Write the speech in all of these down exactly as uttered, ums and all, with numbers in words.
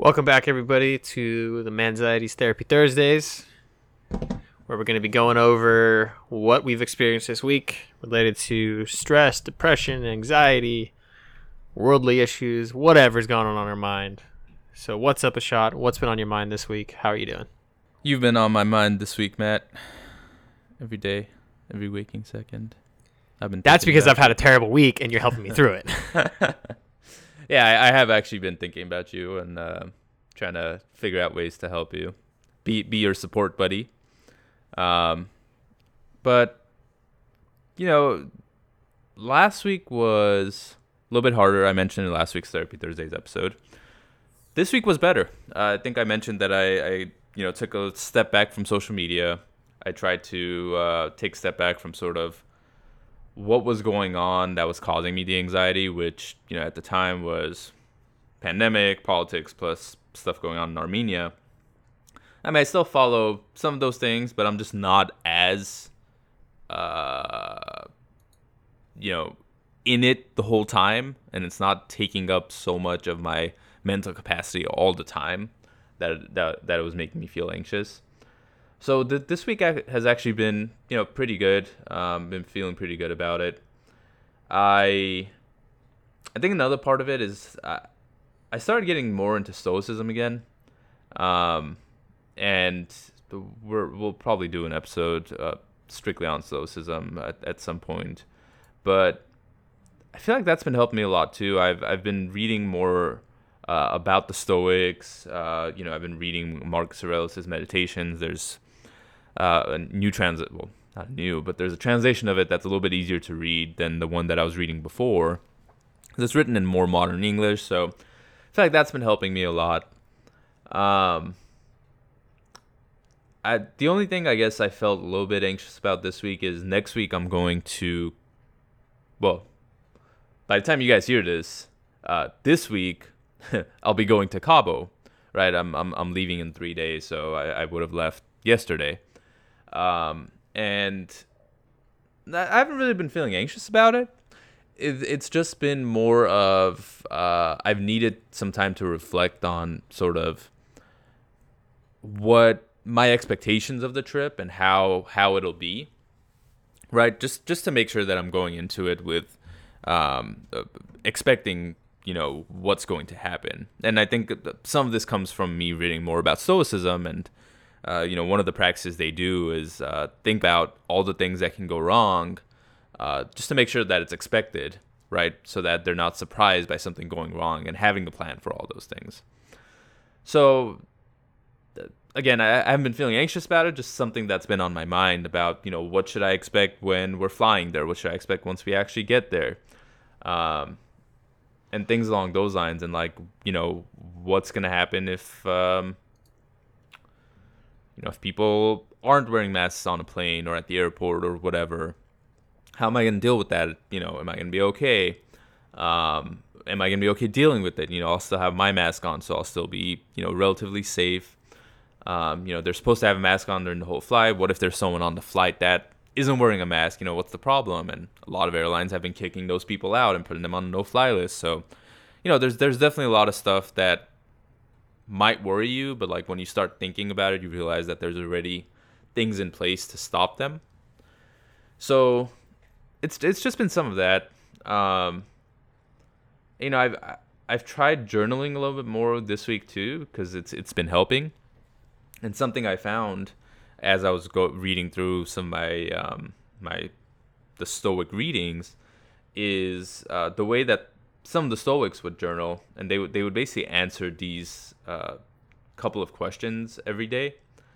Welcome back, everybody, to the Manzieties Therapy Thursdays, where we're going to be going over what we've experienced this week related to stress, depression, anxiety, worldly issues, whatever's going on on our mind. So what's up, Ashot? What's been on your mind this week? How are you doing? You've been on my mind this week, Matt. Every day, every waking second. I've been. That's because I've you. had a terrible week, and you're helping me through it. Yeah, I, I have actually been thinking about you and uh, trying to figure out ways to help you, be be your support buddy. Um, but you know, last week was a little bit harder. I mentioned in last week's Therapy Thursdays episode. This week was better. Uh, I think I mentioned that I, I, you know, took a step back from social media. I tried to uh, take a step back from sort of what was going on that was causing me the anxiety, which, you know, at the time was pandemic, politics, plus stuff going on in Armenia. I mean, I still follow some of those things, but I'm just not as, uh, you know, in it the whole time, and it's not taking up so much of my mental capacity all the time that that that it was making me feel anxious. So th- this week has actually been, you know, pretty good. Um, been feeling pretty good about it. I, I think another part of it is I, I started getting more into Stoicism again, um, and we're, we'll probably do an episode uh, strictly on Stoicism at, at some point. But I feel like that's been helping me a lot too. I've I've been reading more uh, about the Stoics. Uh, you know, I've been reading Marcus Aurelius' Meditations. There's Uh, a new transit, well, not new, but there's a translation of it that's a little bit easier to read than the one that I was reading before. It's written in more modern English, so I feel like that's been helping me a lot. Um, I, the only thing I guess I felt a little bit anxious about this week is next week I'm going to, well, by the time you guys hear this, uh, this week I'll be going to Cabo, right? I'm I'm I'm leaving in three days, so I, I would have left yesterday. Um, and I haven't really been feeling anxious about it. it it's just been more of, uh, I've needed some time to reflect on sort of what my expectations of the trip and how, how it'll be, right? Just, just to make sure that I'm going into it with, um, expecting, you know, what's going to happen. And I think some of this comes from me reading more about Stoicism and, Uh, you know, one of the practices they do is uh, think about all the things that can go wrong, uh, just to make sure that it's expected, right? So that they're not surprised by something going wrong and having a plan for all those things. So, again, I, I haven't been feeling anxious about it, just something that's been on my mind about, you know, what should I expect when we're flying there? What should I expect once we actually get there? Um, and things along those lines. And, like, you know, what's going to happen if... Um, You know, if people aren't wearing masks on a plane or at the airport or whatever, how am I going to deal with that? You know, am I going to be okay? Um, am I going to be okay dealing with it? You know, I'll still have my mask on, so I'll still be, you know, relatively safe. Um, you know, they're supposed to have a mask on during the whole flight. What if there's someone on the flight that isn't wearing a mask? You know, what's the problem? And a lot of airlines have been kicking those people out and putting them on a no-fly list. So, you know, there's there's definitely a lot of stuff that might worry you, but like when you start thinking about it, you realize that there's already things in place to stop them. So it's it's just been some of that. Um, you know, I've I've tried journaling a little bit more this week too, because it's it's been helping. And something I found as I was go reading through some of my um, my the Stoic readings is uh, the way that some of the Stoics would journal, and they would they would basically answer these uh, couple of questions every day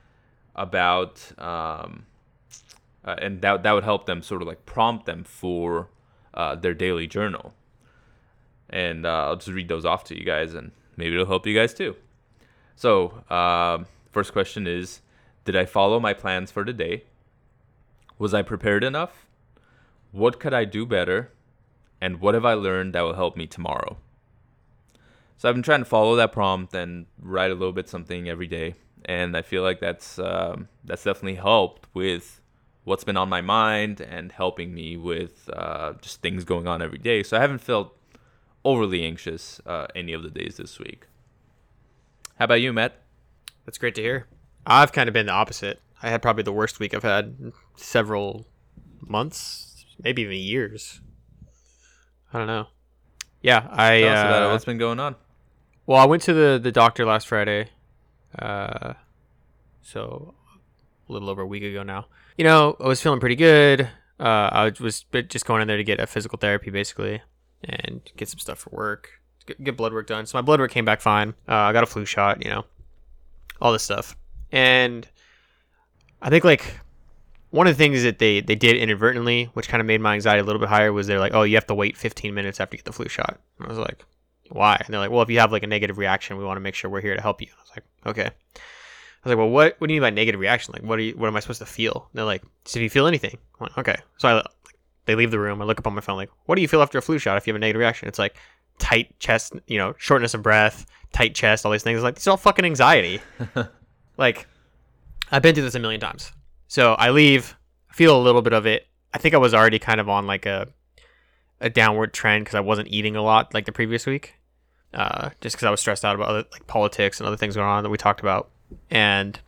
about, um, uh, and that that would help them sort of like prompt them for uh, their daily journal. And uh, I'll just read those off to you guys, and maybe it'll help you guys too. So, uh, first question is: did I follow my plans for the day? Was I prepared enough? What could I do better? And what have I learned that will help me tomorrow? So I've been trying to follow that prompt and write a little bit something every day. And I feel like that's um, that's definitely helped with what's been on my mind and helping me with uh, just things going on every day. So I haven't felt overly anxious uh, any of the days this week. How about you, Matt? That's great to hear. I've kind of been the opposite. I had probably the worst week I've had in several months, maybe even years. I don't know. Yeah, I. Tell us about it. Uh, What's been going on? well, I went to the, the doctor last Friday, uh, so a little over a week ago now. You know, I was feeling pretty good. Uh, I was just going in there to get a physical therapy, basically, and get some stuff for work, get, get blood work done. So my blood work came back fine. Uh, I got a flu shot, you know, all this stuff. And I think, like, one of the things that they, they did inadvertently, which kind of made my anxiety a little bit higher, was they're like, oh, you have to wait fifteen minutes after you get the flu shot. And I was like, why? And they're like, well, if you have, like, a negative reaction, we want to make sure we're here to help you. I was like, okay. I was like, well, what, what do you mean by negative reaction? Like, what are you, what am I supposed to feel? And they're like, so if you feel anything. I'm like, okay. So I, they leave the room. I look up on my phone, like, what do you feel after a flu shot if you have a negative reaction? It's like tight chest, you know, shortness of breath, tight chest, all these things. Like, it's all fucking anxiety. Like, I've been through this a million times. So I leave, feel a little bit of it. I think I was already kind of on like a a downward trend because I wasn't eating a lot like the previous week. Uh, just because I was stressed out about other, like politics and other things going on that we talked about. And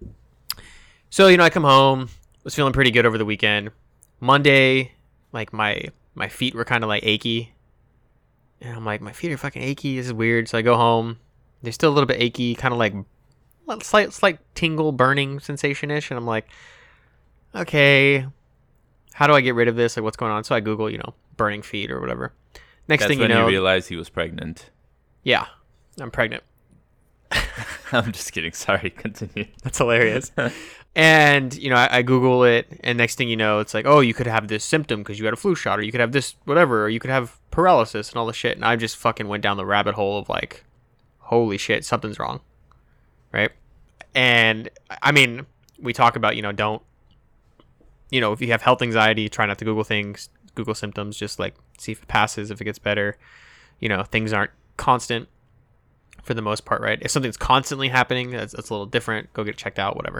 so, you know, I come home, was feeling pretty good over the weekend. Monday, like my my feet were kind of like achy. And I'm like, my feet are fucking achy. This is weird. So I go home. They're still a little bit achy, kind of like slight slight tingle, burning sensation-ish. And I'm like, okay, how do I get rid of this? Like, what's going on? So I Google, you know, burning feet or whatever. Next That's thing you when know, you realized he was pregnant. Yeah, I'm pregnant. I'm just kidding. Sorry, continue. That's hilarious. And, you know, I, I Google it, and next thing you know, it's like, oh, you could have this symptom because you had a flu shot, or you could have this whatever, or you could have paralysis and all this shit. And I just fucking went down the rabbit hole of like, holy shit, something's wrong. Right? And, I mean, we talk about, you know, don't, you know, if you have health anxiety, try not to Google things, Google symptoms, just like see if it passes, if it gets better. You know, things aren't constant for the most part, right? If something's constantly happening, that's, that's a little different. Go get it checked out, whatever.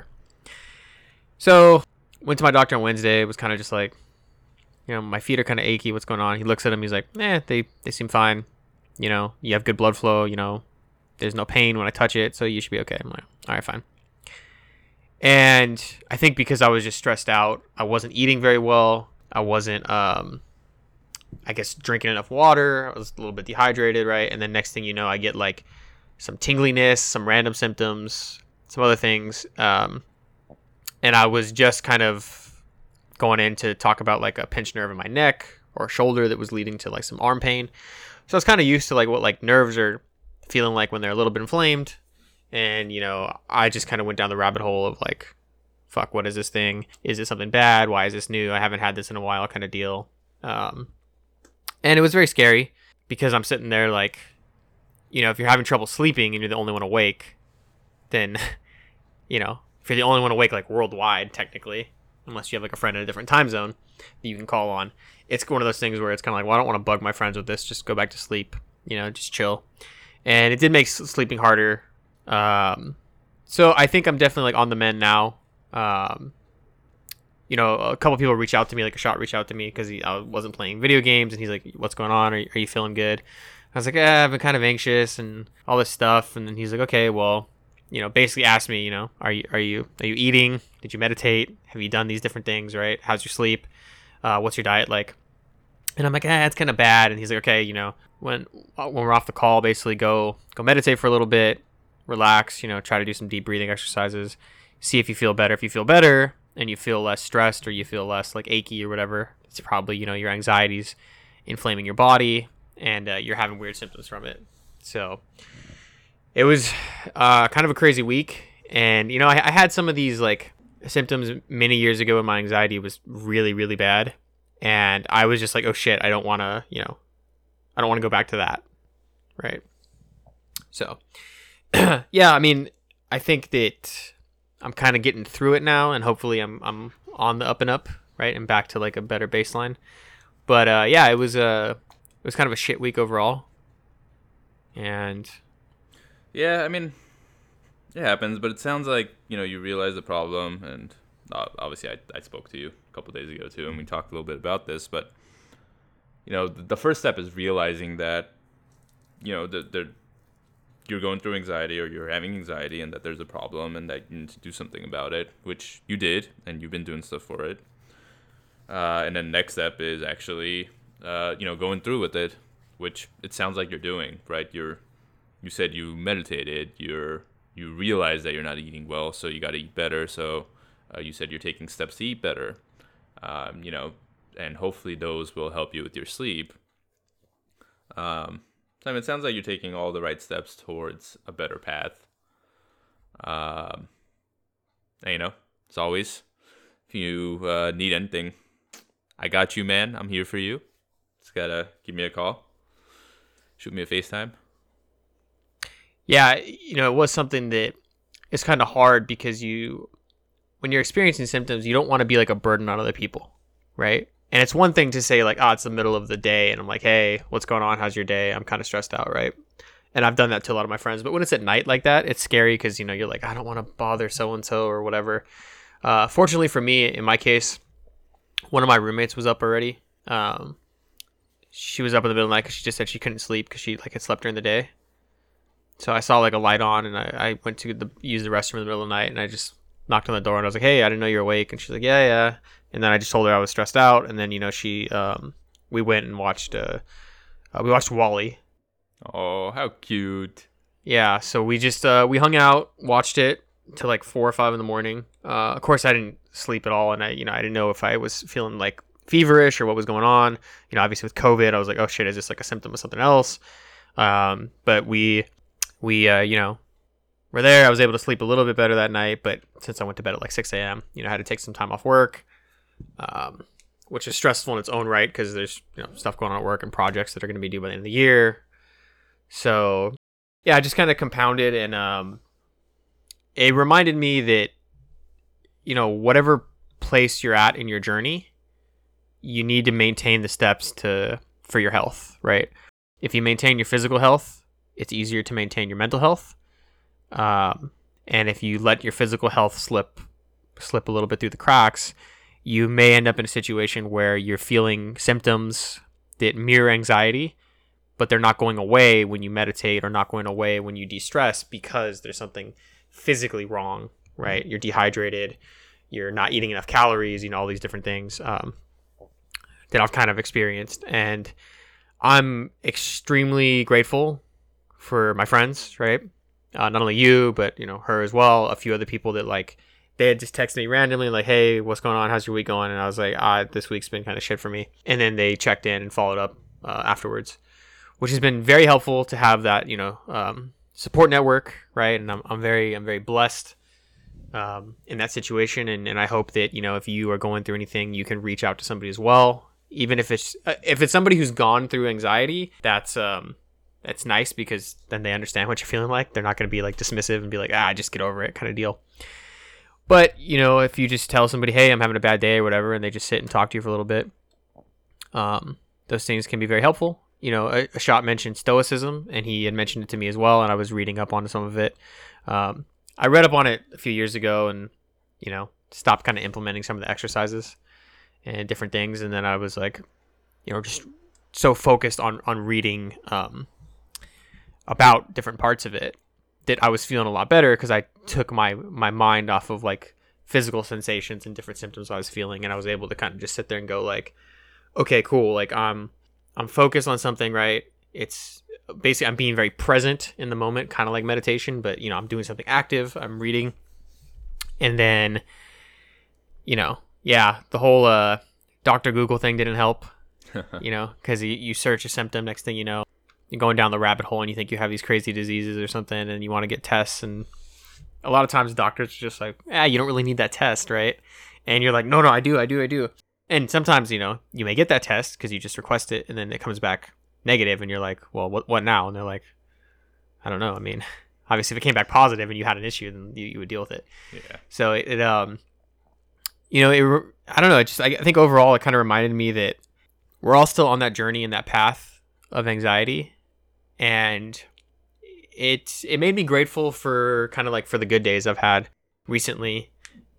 So, went to my doctor on Wednesday. It was kind of just like, you know, my feet are kind of achy. What's going on? He looks at them. He's like, eh, they, they seem fine. You know, you have good blood flow. You know, there's no pain when I touch it, so you should be okay. I'm like, all right, fine. And I think because I was just stressed out, I wasn't eating very well. I wasn't, um, I guess, drinking enough water. I was a little bit dehydrated, right? And then next thing you know, I get like some tingliness, some random symptoms, some other things. Um, and I was just kind of going in to talk about like a pinched nerve in my neck or shoulder that was leading to like some arm pain. So I was kind of used to like what like nerves are feeling like when they're a little bit inflamed. And, you know, I just kind of went down the rabbit hole of like, fuck, what is this thing? Is it something bad? Why is this new? I haven't had this in a while kind of deal. Um, and it was very scary because I'm sitting there like, you know, if you're having trouble sleeping and you're the only one awake, then, you know, if you're the only one awake like worldwide, technically, unless you have like a friend in a different time zone that you can call on, it's one of those things where it's kind of like, well, I don't want to bug my friends with this. Just go back to sleep, you know, just chill. And it did make sleeping harder. Um, so I think I'm definitely like on the mend now. Um, you know, a couple people reach out to me, like a shot reached out to me because I wasn't playing video games, and he's like, what's going on? Are you, are you feeling good? I was like, eh, I've been kind of anxious and all this stuff. And then he's like, okay, well, you know, basically asked me, you know, are you, are you, are you eating? Did you meditate? Have you done these different things, right? How's your sleep? Uh, what's your diet like? And I'm like, eh, it's kind of bad. And he's like, okay, you know, when, when we're off the call, basically go, go meditate for a little bit, relax, you know, try to do some deep breathing exercises, see if you feel better. If you feel better and you feel less stressed or you feel less like achy or whatever, it's probably, you know, your anxiety's inflaming your body and uh, you're having weird symptoms from it. So it was uh, kind of a crazy week. And, you know, I, I had some of these like symptoms many years ago when my anxiety was really, really bad. And I was just like, oh shit, I don't want to, you know, I don't want to go back to that. Right. So, yeah, I mean, I think that I'm kind of getting through it now, and hopefully I'm I'm on the up and up, right, and back to like a better baseline. But uh, yeah, it was a it was kind of a shit week overall, and yeah, I mean, it happens, but it sounds like you know you realize the problem, and uh, obviously I I spoke to you a couple days ago too, and we talked a little bit about this, but you know the, the first step is realizing that you know the the you're going through anxiety or you're having anxiety and that there's a problem and that you need to do something about it, which you did and you've been doing stuff for it. Uh, and then next step is actually, uh, you know, going through with it, which it sounds like you're doing, right? You're, you said you meditated, you're, you realize that you're not eating well, so you got to eat better. So uh, you said you're taking steps to eat better, um, you know, and hopefully those will help you with your sleep. Um, I mean, it sounds like you're taking all the right steps towards a better path. Um, and, you know, as always, if you uh, need anything, I got you, man. I'm here for you. Just gotta give me a call. Shoot me a FaceTime. Yeah, you know, it was something that is kind of hard because you, when you're experiencing symptoms, you don't want to be like a burden on other people, right? And it's one thing to say like, oh, it's the middle of the day and I'm like, hey, what's going on? How's your day? I'm kind of stressed out, right? And I've done that to a lot of my friends. But when it's at night like that, it's scary because, you know, you're like, I don't want to bother so-and-so or whatever. Uh, fortunately for me, in my case, one of my roommates was up already. Um, she was up in the middle of the night because she just said she couldn't sleep because she like had slept during the day. So I saw like a light on and I, I went to the, use the restroom in the middle of the night and I just knocked on the door and I was like, hey, I didn't know you were awake. And she's like, yeah, yeah. And then I just told her I was stressed out. And then, you know, she, um, we went and watched, uh, uh we watched WALL-E. Oh, how cute. Yeah. So we just, uh, we hung out, watched it till like four or five in the morning. Uh, of course I didn't sleep at all. And I, you know, I didn't know if I was feeling like feverish or what was going on. You know, obviously with COVID, I was like, oh shit, is this like a symptom of something else? Um, but we, we, uh, you know, were there. I was able to sleep a little bit better that night, but since I went to bed at like six a.m., you know, I had to take some time off work. Um, which is stressful in its own right because there's, you know, stuff going on at work and projects that are going to be due by the end of the year. So yeah, I just kind of compounded and um, it reminded me that, you know, whatever place you're at in your journey, you need to maintain the steps to for your health, right? If you maintain your physical health, it's easier to maintain your mental health. Um, and if you let your physical health slip slip a little bit through the cracks, you may end up in a situation where you're feeling symptoms that mirror anxiety, but they're not going away when you meditate or not going away when you de-stress because there's something physically wrong, right? You're dehydrated, you're not eating enough calories, you know, all these different things um, that I've kind of experienced. And I'm extremely grateful for my friends, right? Uh, not only you, but, you know, her as well, a few other people that like, they had just texted me randomly like, hey, what's going on? How's your week going? And I was like, ah, this week's been kind of shit for me. And then they checked in and followed up uh, afterwards, which has been very helpful to have that, you know, um, support network, right? And I'm, I'm very, I'm very blessed um, in that situation. And, and I hope that, you know, if you are going through anything, you can reach out to somebody as well. Even if it's, uh, if it's somebody who's gone through anxiety, that's, um, that's nice because then they understand what you're feeling like. They're not going to be like dismissive and be like, ah, just get over it kind of deal. But, you know, if you just tell somebody, hey, I'm having a bad day or whatever, and they just sit and talk to you for a little bit, um, those things can be very helpful. You know, Ashot mentioned stoicism, and he had mentioned it to me as well, and I was reading up on some of it. Um, I read up on it a few years ago and, you know, stopped kind of implementing some of the exercises and different things. And then I was like, you know, just so focused on, on reading um, about different parts of it that I was feeling a lot better because I took my, my mind off of like physical sensations and different symptoms I was feeling. And I was able to kind of just sit there and go like, okay, cool. Like I'm, I'm focused on something, right? It's basically, I'm being very present in the moment, kind of like meditation, but you know, I'm doing something active, I'm reading. And then, you know, yeah, the whole, uh, Doctor Google thing didn't help, you know, cause you, you search a symptom, next thing you know, you're going down the rabbit hole and you think you have these crazy diseases or something and you want to get tests. And a lot of times doctors are just like, ah, you don't really need that test. Right. And you're like, no, no, I do, I do, I do. And sometimes, you know, you may get that test because you just request it and then it comes back negative and you're like, well, what what now? And they're like, I don't know. I mean, obviously if it came back positive and you had an issue, then you, you would deal with it. Yeah. So it, it um, you know, it, I don't know. It just, I think overall it kind of reminded me that we're all still on that journey and that path of anxiety. And it, it made me grateful for kind of like for the good days I've had recently.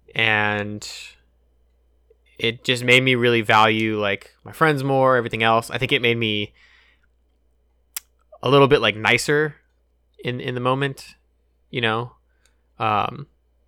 And it just made me really value like my friends more, everything else. I think it made me a little bit like nicer in in the moment, you know. Um,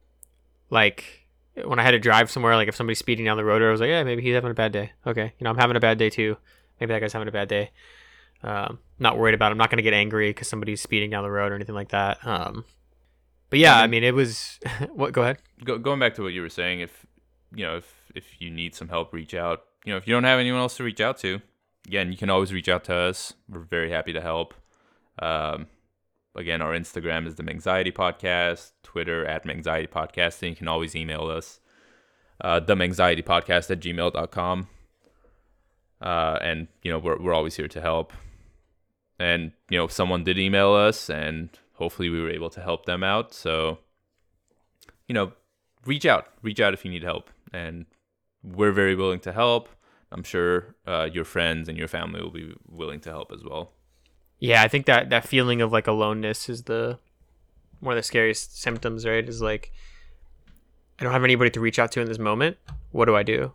like when I had to drive somewhere, like if somebody's speeding down the road, I was like, yeah, maybe he's having a bad day. Okay, you know, I'm having a bad day too. Maybe that guy's having a bad day. Um, not worried about it. I'm not going to get angry because somebody's speeding down the road or anything like that. Um, but yeah, I mean, it was what, go ahead. Go, going back to what you were saying, if, you know, if, if you need some help, reach out. You know, if you don't have anyone else to reach out to, again, you can always reach out to us. We're very happy to help. Um, again, our Instagram is the Mangxiety Podcast, Twitter at Mangxiety Podcast, and you can always email us, uh, the Mangxiety Podcast at gmail dot com. Uh, and, you know, we're, we're always here to help. And, you know, someone did email us, and hopefully we were able to help them out. So, you know, reach out. Reach out if you need help. And we're very willing to help. I'm sure uh, your friends and your family will be willing to help as well. Yeah, I think that, that feeling of like aloneness is the one of the scariest symptoms, right? Is like, I don't have anybody to reach out to in this moment. What do I do?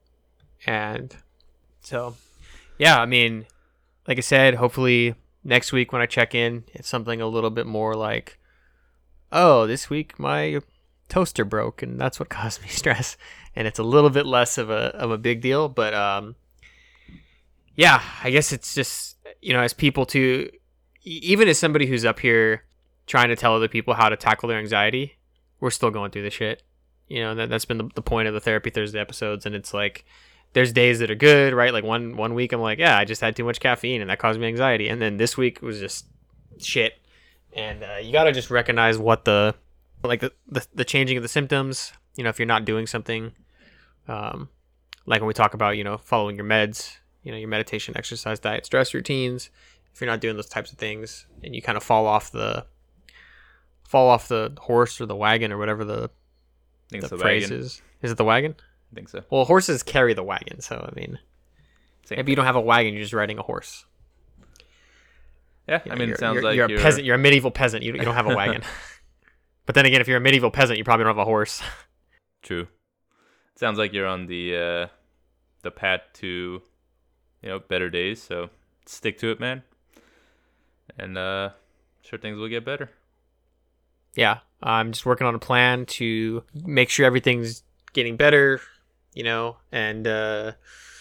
And so, yeah, I mean, like I said, hopefully next week when I check in, it's something a little bit more like, oh, this week my toaster broke and that's what caused me stress. And it's a little bit less of a of a big deal. But um, yeah, I guess it's just, you know, as people too, even as somebody who's up here trying to tell other people how to tackle their anxiety, we're still going through this shit. You know, that, that's been the, the point of the Therapy Thursday episodes. And it's like, there's days that are good, right? Like one one week I'm like, yeah, I just had too much caffeine and that caused me anxiety. And then this week was just shit. And uh, you got to just recognize what the, like the, the, the changing of the symptoms, you know, if you're not doing something, um, like when we talk about, you know, following your meds, you know, your meditation, exercise, diet, stress routines, if you're not doing those types of things and you kind of fall off the, fall off the horse or the wagon or whatever the, I think the it's the phrase wagon. is. Is it the wagon? I think so. Well, horses carry the wagon, so I mean, Same maybe you don't have a wagon; you're just riding a horse. Yeah, You I know, mean, you're, it sounds you're, like you're a you're peasant. You're a medieval peasant. You you don't have a wagon. But then again, if you're a medieval peasant, you probably don't have a horse. True. Sounds like you're on the uh, the path to, you know, better days. So stick to it, man. And uh, sure things will get better. Yeah, I'm just working on a plan to make sure everything's getting better, you know, and uh,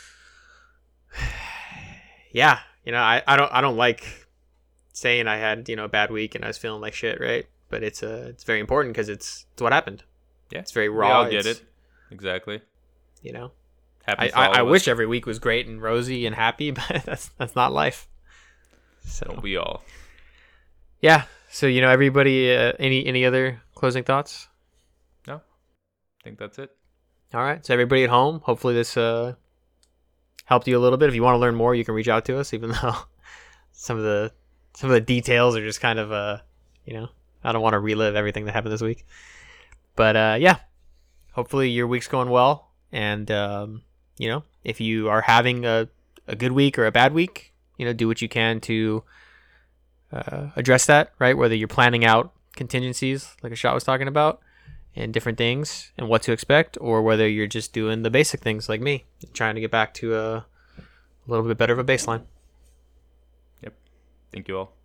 yeah, you know, I, I don't I don't like saying I had, you know, a bad week and I was feeling like shit, right? But it's uh it's very important because it's it's what happened. Yeah, it's very we raw. all get it's, it. Exactly. You know, Happens I to all I, I of wish us. every week was great and rosy and happy, but that's that's not life. So Don't we all? yeah. So you know, everybody. Uh, any any other closing thoughts? No, I think that's it. All right. So everybody at home, hopefully this uh helped you a little bit. If you want to learn more, you can reach out to us. Even though some of the some of the details are just kind of uh you know, I don't want to relive everything that happened this week. But uh yeah, hopefully your week's going well. And um you know, if you are having a a good week or a bad week, you know, do what you can to uh, address that, right? Whether you're planning out contingencies, like Ashot was talking about, and different things and what to expect, or whether you're just doing the basic things like me, trying to get back to a, a little bit better of a baseline. Yep. Thank you all.